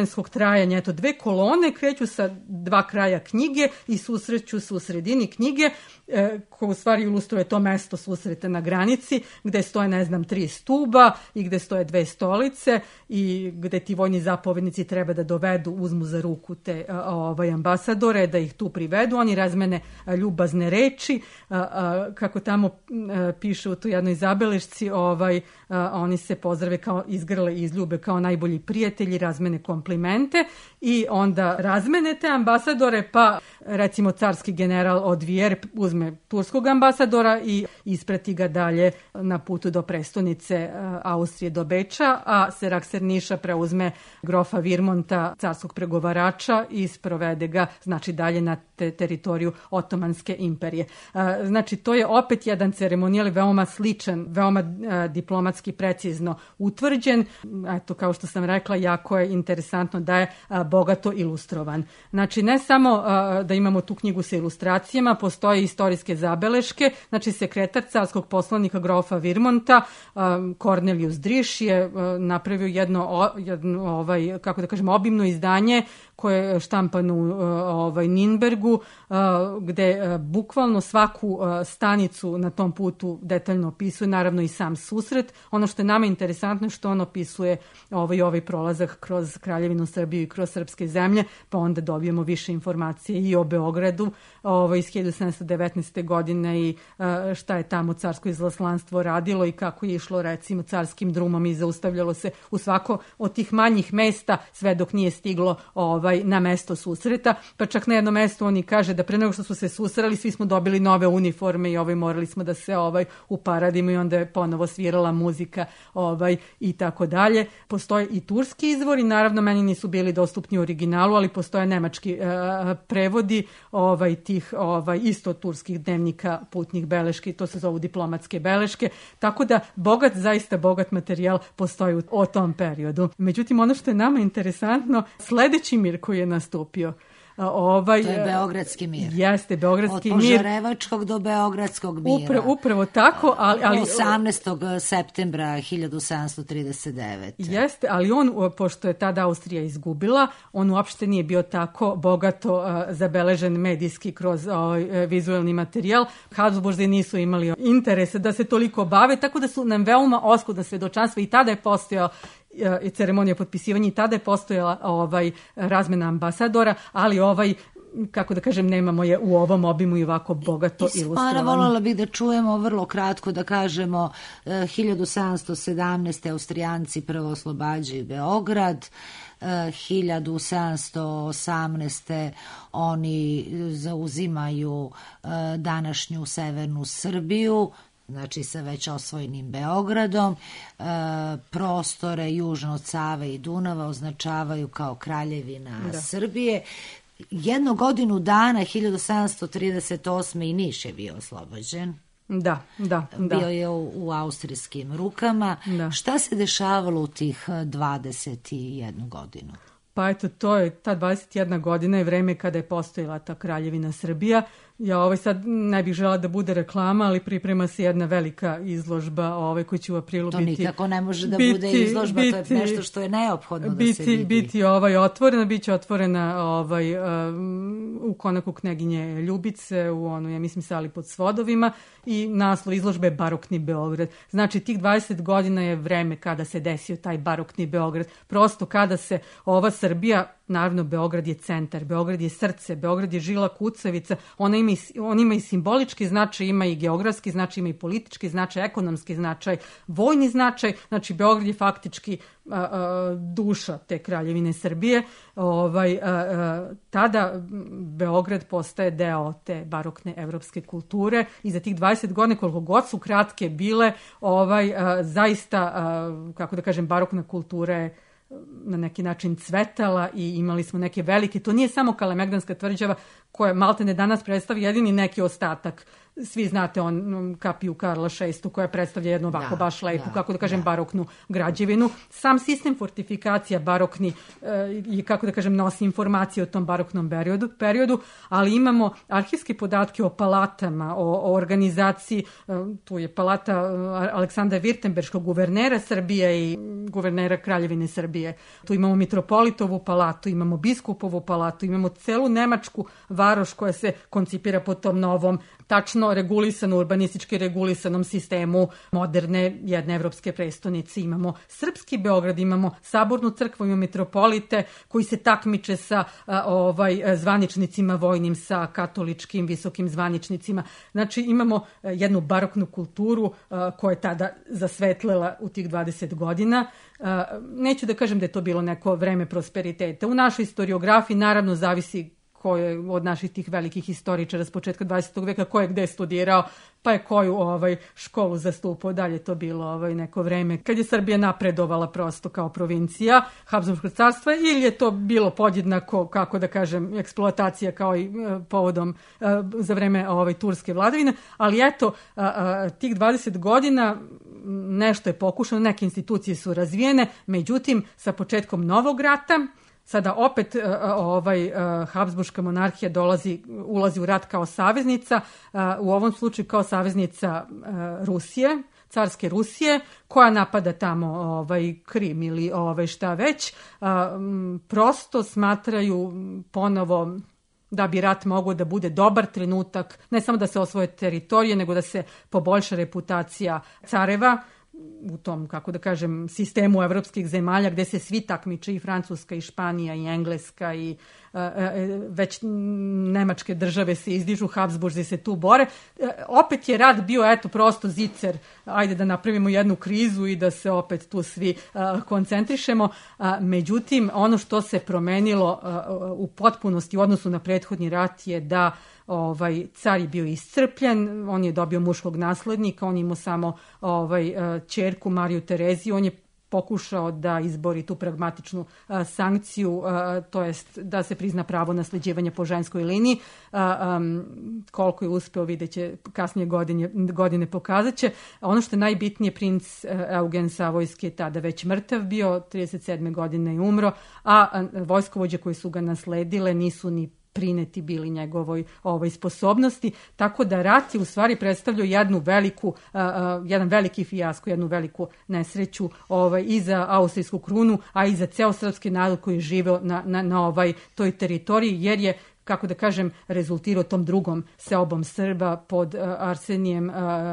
trajanja, eto, dve kolone kreću sa dva kraja knjige i susreću se u sredini knjige, e, koja u stvari ilustruje to mesto susreta na granici, gde stoje, ne znam, tri stuba i gde stoje dve stolice i gde ti vojni zapovednici treba da dovedu, uzmu za ruku te a, ovaj, ambasadore, da ih tu privedu. Oni razmene a, ljubazne reči, a, a, kako tamo a, piše u tu jednoj zabelešci, ovaj, a, oni se pozdrave kao izgrle i izljube kao najbolji prijatelji, razmene komplimente i onda razmene te ambasadore, pa recimo carski general Odvijer uzme turskog ambasadora i isprati ga dalje na putu do prestonice Austrije, do Beča, a Serak-Serniša preuzme grofa Virmonta, carskog pregovarača, i sprovede ga, znači, dalje na te teritoriju Otomanske imperije. Znači, to je opet jedan ceremonijal veoma sličan, veoma diplomatski precizno utvrđen. Eto, kao što sam rekla, jako je interesantno da je bogato ilustrovan. Znači, ne samo da imamo tu knjigu sa ilustracijama, postoje istorijske zabeleške. Znači, sekretar carskog poslanika grofa Virmonta, Cornelius Driš, je napravio jedno, jedno ovaj, kako da kažem, obimno izdanje koje je štampano u ovaj, Ninbergu, gde bukvalno svaku stanicu na tom putu detaljno opisuje, naravno i sam susret. Ono što je nama interesantno je što on opisuje ovaj, ovaj prolazak kroz Kraljevinu Srbiju i kroz srpske zemlje, pa onda dobijemo više informacije i o Beogradu ovaj, iz hiljadu sedamsto devetnaeste. godine i šta je tamo carsko izaslanstvo radilo i kako je išlo, recimo, carskim drumom i zaustavljalo se u svako od tih manjih mesta sve dok nije stiglo ovaj, na mesto susreta, pa čak na jedno mesto oni kaže da pre nego što su se susreli svi smo dobili nove uniforme i ovaj, morali smo da se ovaj, uparadimo i onda je ponovo svirala muzika ovaj, i tako dalje. Postoje i turski izvori, naravno meni nisu bili dostupni u originalu, ali postoje nemački e, prevodi ovaj, tih ovaj, isto turskih dnevnika, putnih beleški, to se zovu diplomatske beleške, tako da bogat, zaista bogat materijal postoji u, o tom periodu. Međutim, ono što je nama interesantno, sledeći mir koji je nastupio, Ovaj, to je Beogradski mir. Jeste, Beogradski mir. Od Požarevačkog do Beogradskog mira. Upra, upravo tako. Ali, ali, osamnaestog septembra hiljadu sedamsto trideset devete. Jeste, ali on, pošto je tada Austrija izgubila, on uopšte nije bio tako bogato uh, zabeležen medijski kroz uh, vizualni materijal. Habsburzi nisu imali interese da se toliko bave, tako da su nam veoma oskudna svedočanstva i tada je postojao i ceremonija potpisivanja i tada je postojala ovaj, razmena ambasadora, ali ovaj, kako da kažem, nemamo je u ovom obimu i ovako bogato ilustrovano. Voljela bih da čujemo vrlo kratko, da kažemo, hiljadu sedamsto sedamnaeste. Austrijanci prvo oslobađaju Beograd, hiljadu sedamsto osamnaeste. oni zauzimaju današnju severnu Srbiju, znači sa već osvojenim Beogradom, e, prostore južno od Save i Dunava označavaju kao Kraljevina da. Srbije. Jednu godinu dana, hiljadu sedamsto trideset osme. i Niš je bio oslobođen. Da, da, da. Bio je u, u austrijskim rukama. Da. Šta se dešavalo u tih dvadeset jednu godinu? Pa eto, to je, ta dvadeset jedna godina je vreme kada je postojala ta Kraljevina Srbija. Ja ovaj sad ne bih žela da bude reklama, ali priprema se jedna velika izložba ovaj, koji će u aprilu to biti... To nikako ne može da biti, bude izložba, biti, to je nešto što je neophodno biti, da se vidi. Biti ovaj, otvorena, bit će otvorena ovaj, um, u konaku knjeginje Ljubice, u onu, ja mislim, sali pod Svodovima, i naslov izložbe Barokni Beograd. Znači, tih dvadeset godina je vreme kada se desio taj barokni Beograd. Prosto kada se ova Srbija, naravno Beograd je centar, Beograd je srce, Beograd je žila kucavica, ona ima i, on ima i simbolički značaj, ima i geografski značaj, ima i politički značaj, ekonomski značaj, vojni značaj, znači Beograd je faktički a, a, duša te Kraljevine Srbije. Ovaj, a, a, tada Beograd postaje deo te barokne evropske kulture i za tih dvadeset godina, koliko god su kratke bile, ovaj, a, zaista, a, kako da kažem, barokna kultura je na neki način cvetala i imali smo neke velike, to nije samo Kalemegdanska tvrđava koja maltene danas predstavi jedini neki ostatak svi znate on kapiju Karla šestog koja predstavlja jednu ovako da, baš lepu, da, kako da kažem, da. baroknu građevinu. Sam sistem fortifikacija barokni i, kako da kažem, nosi informacije o tom baroknom periodu, periodu, ali imamo arhivske podatke o palatama, o, o organizaciji, tu je palata Aleksandra Virtemberškog, guvernera Srbije i guvernera Kraljevine Srbije. Tu imamo mitropolitovu palatu, imamo biskupovu palatu, imamo celu nemačku varoš koja se koncipira po tom novom, tačno regulisano, urbanistički regulisanom sistemu moderne jedne evropske prestonice. Imamo srpski Beograd, imamo sabornu crkvu, imamo mitropolite koji se takmiče sa a, ovaj, zvaničnicima vojnim, sa katoličkim visokim zvaničnicima. Znači imamo a, jednu baroknu kulturu a, koja je tada zasvetlela u tih dvadeset godina. A, neću da kažem da je to bilo neko vreme prosperiteta. U našoj historiografiji naravno zavisi ko je od naših tih velikih historičara s početka dvadesetog veka, ko je gde studirao, pa je koju ovaj, školu zastupao, dalje to bilo ovaj, neko vreme kad je Srbija napredovala prosto kao provincija Habsburgskog carstva, ili je to bilo podjednako, kako da kažem, eksploatacija kao i e, povodom e, za vreme ovaj, turske vladavine, ali eto, a, a, tih dvadeset godina nešto je pokušano, neke institucije su razvijene, međutim, sa početkom novog rata, sada opet uh, ovaj, uh, Habsburška monarhija dolazi, ulazi u rat kao saveznica, uh, u ovom slučaju kao saveznica uh, Rusije, carske Rusije, koja napada tamo ovaj, Krim ili ovaj, šta već. Uh, prosto smatraju ponovo da bi rat mogao da bude dobar trenutak, ne samo da se osvoje teritorije, nego da se poboljša reputacija careva u tom, kako da kažem, sistemu evropskih zemalja gde se svi takmiče, i Francuska i Španija i Engleska i e, e, već nemačke države se izdižu, Habsburzi se tu bore. E, opet je rat bio, eto, prosto zicer, ajde da napravimo jednu krizu i da se opet tu svi a, koncentrišemo. A, međutim, ono što se promenilo a, u potpunosti u odnosu na prethodni rat je da ovaj, car je bio iscrpljen, on je dobio muškog naslednika, on imao samo ovaj, ćerku Mariju Tereziju, on je pokušao da izbori tu pragmatičnu a, sankciju, a, to jest da se prizna pravo nasleđivanja po ženskoj liniji. A, a, koliko je uspeo, vidjet će kasnije godine, godine pokazat će. Ono što je najbitnije, princ Eugen Savojski je tada već mrtav bio, trideset sedme godine je umro, a, a vojskovođe koji su ga nasledile nisu ni prineti bili njegovoj ovoj sposobnosti, tako da rat je u stvari predstavljao jednu veliku, uh, uh, jedan veliki fijasko, jednu veliku nesreću ovaj, i za austrijsku krunu, a i za ceo srpski narod koji je živeo na, na, na ovaj, toj teritoriji, jer je, kako da kažem, rezultirao tom drugom seobom Srba pod uh, Arsenijem uh,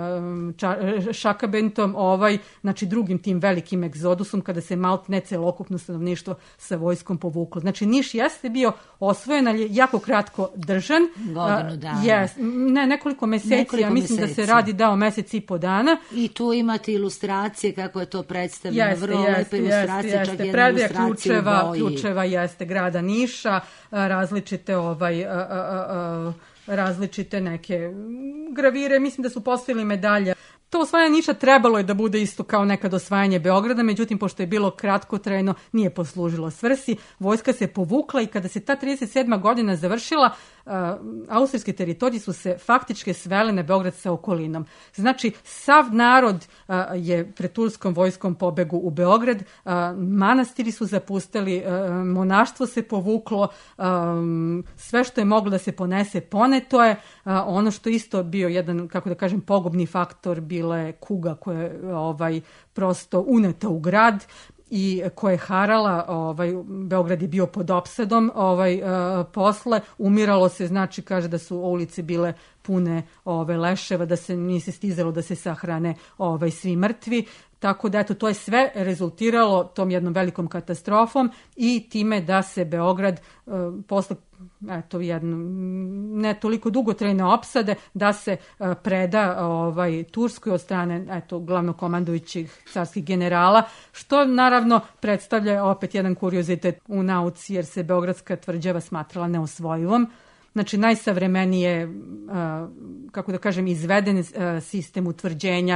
ča, Šakabentom, ovaj, znači drugim tim velikim egzodusom, kada se maltene celokupno stanovništvo sa vojskom povuklo. Znači Niš jeste bio osvojen, ali je jako kratko držan. Godinu dana. Uh, yes, ne, nekoliko meseci, nekoliko ja mislim meseci. Da se radi dao mesec i po dana. I tu imate ilustracije kako je to predstavljeno, jeste, vrlo jeste, lepe ilustracije, jeste, čak jeste. jedna Predaja ilustracija ključeva, u boji. ključeva jeste grada Niša, različite ovaj, a, a, a, različite neke gravire, mislim da su postojili medalje. To osvajanje Niša trebalo je da bude isto kao nekad osvajanje Beograda, međutim, pošto je bilo kratkotrajno, nije poslužilo svrsi. Vojska se povukla i kada se ta trideset sedma godina završila, uh, austrijske teritorije su se faktički svele na Beograd sa okolinom. Znači, sav narod uh, je pred turskom vojskom pobegu u Beograd, uh, manastiri su zapustili, uh, monaštvo se povuklo, um, sve što je moglo da se ponese, poneto je. Uh, ono što isto bio jedan, kako da kažem, pogubni faktor, bila je kuga koja je ovaj, prosto uneta u grad i koja je harala, ovaj, Beograd je bio pod opsadom ovaj, uh, posle, umiralo se, znači kaže da su ulice bile pune ove, leševa, da se nije se stizalo da se sahrane ovaj, svi mrtvi. Tako da, eto, to je sve rezultiralo tom jednom velikom katastrofom i time da se Beograd uh, posle, eto, jedno, ne toliko dugotrajne opsade, da se uh, preda ovaj, Turskoj od strane, eto, glavnokomandujućih carskih generala, što naravno predstavlja opet jedan kuriozitet u nauci, jer se Beogradska tvrđava smatrala neosvojivom. Znači, najsavremenije, uh, kako da kažem, izveden uh, sistem utvrđenja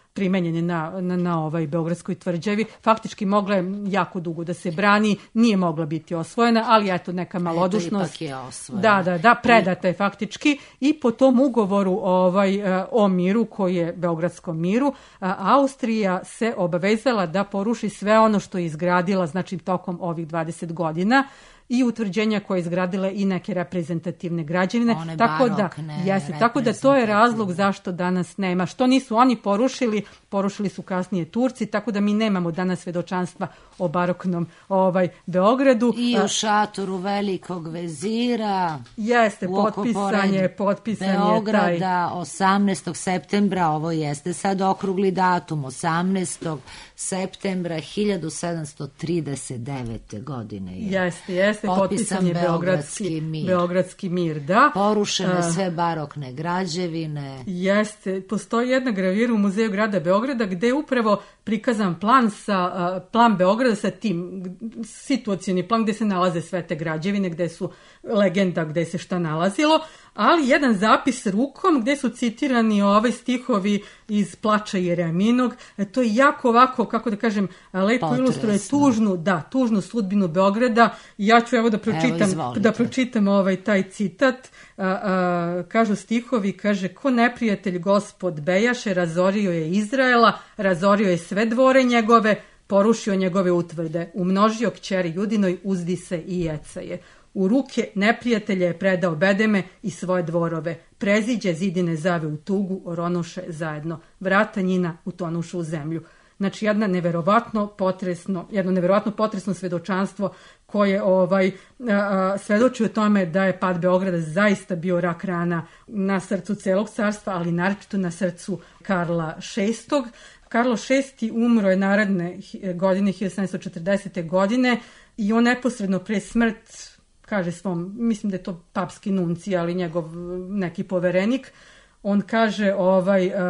primenjene na, na, na ovaj Beogradskoj tvrđavi. Faktički mogla je jako dugo da se brani, nije mogla biti osvojena, ali eto neka malodušnost. Eto, ipak je osvojena. Da, da, da, predata je faktički i po tom ugovoru ovaj, o miru, koji je Beogradskom miru, Austrija se obavezala da poruši sve ono što je izgradila, znači tokom ovih dvadeset godina, i utvrđenja koje je izgradile i neke reprezentativne građevine. One tako barokne, da, jesi, tako da to je razlog zašto danas nema. Što nisu oni porušili, porušili su kasnije Turci, tako da mi nemamo danas svedočanstva o baroknom ovaj, Beogradu. I u šatoru velikog vezira. Jeste, potpisan je, potpisan je taj. Beograda osamnaestog septembra, ovo jeste sad okrugli datum, osamnaestog septembra hiljadu sedamsto trideset devete. godine je. Jeste, jeste. Potpisan je Beogradski mir. Beogradski mir, da. Porušene sve barokne građevine. Jeste. Postoji jedna gravira u Muzeju grada Beograda gde je upravo prikazan plan sa plan Beograda sa tim situacioni plan gde se nalaze sve te građevine, gde su legenda gde se šta nalazilo, ali jedan zapis rukom gde su citirani ovaj stihovi iz Plača Jereminog. E, to je jako ovako, kako da kažem, lepo Potresno. Ilustruje tužnu, da, tužnu sudbinu Beograda. Ja ću evo da pročitam, evo, da pročitam ovaj taj citat. A, a, kažu stihovi, kaže, ko neprijatelj gospod bejaše, razorio je Izraela, razorio je sve dvore njegove, porušio njegove utvrde, umnožio kćeri Judinoj, uzdi se i jeca je. U ruke neprijatelja je predao bedeme i svoje dvorove. Preziđe zidine zave u tugu, oronuše zajedno. Vrata njina utonuše u zemlju. Znači, jedno neverovatno potresno, jedno neverovatno potresno svedočanstvo koje ovaj, a, svedoči o tome da je pad Beograda zaista bio rak rana na srcu celog carstva, ali naročito na srcu Karla šestog. Karlo šesti umro je naredne godine, hiljadu sedamsto četrdesete. godine, i on neposredno pre smrt kaže svom, mislim da je to papski nunci, ali njegov neki poverenik, on kaže, ovaj, uh,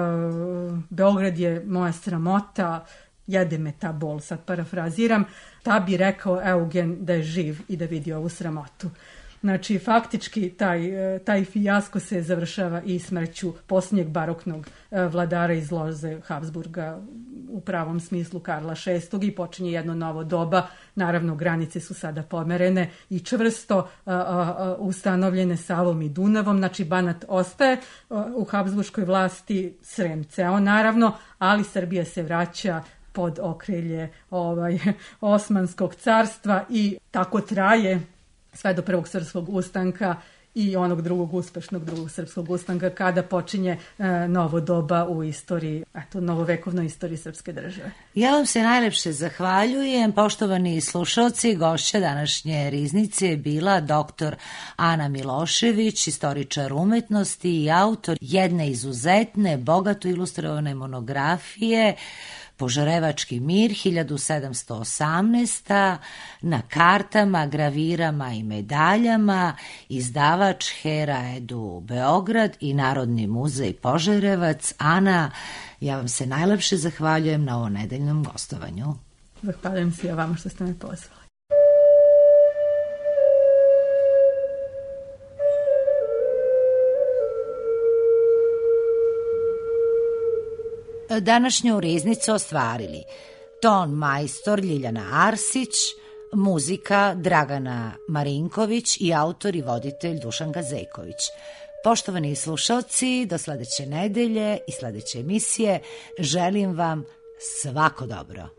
Beograd je moja sramota, jede me ta bol, sad parafraziram, ta bi rekao Eugen da je živ i da vidi ovu sramotu. Znači, faktički taj, taj fijasko se završava i smrću posljednjeg baroknog vladara iz loze Habsburga, u pravom smislu Karla šestog, i počinje jedno novo doba. Naravno, granice su sada pomerene i čvrsto a, a, ustanovljene Savom i Dunavom. Znači, Banat ostaje a, u Habsburškoj vlasti, Srem ceo naravno, ali Srbija se vraća pod okrilje ovaj, Osmanskog carstva i tako traje sve do prvog srpskog ustanka i onog drugog uspešnog drugog srpskog ustanka, kada počinje e, novo doba u istoriji, eto, novovekovnoj istoriji srpske države. Ja vam se najlepše zahvaljujem, poštovani slušalci. Gošća današnje riznice je bila doktor Ana Milošević, istoričar umetnosti i autor jedne izuzetne, bogato ilustrovane monografije Požarevački mir hiljadu sedamsto osamnaeste. na kartama, gravirama i medaljama, izdavač Hera Edu Beograd i Narodni muzej Požarevac. Ana, ja vam se najlepše zahvaljujem na ovom nedeljnom gostovanju. Zahvaljujem se ja vama što ste me pozvali. Današnju riznicu ostvarili ton majstor Ljiljana Arsić, muzika Dragana Marinković i autor i voditelj Dušan Gazeković. Poštovani slušalci, do sledeće nedelje i sledeće emisije želim vam svako dobro.